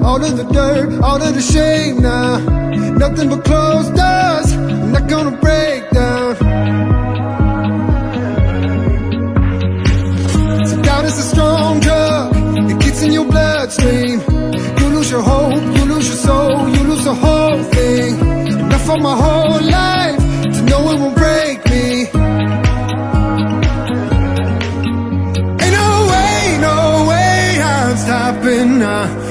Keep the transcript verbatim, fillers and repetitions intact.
all of the dirt, all of the shame now. Nothing but closed doors, I'm not gonna break down. So doubt is a strong drug, it gets in your bloodstream. You lose your hope, you lose your soul, you lose the whole thing. Enough of my whole life to know it won't break me. Ain't no way, no way I'm stopping now.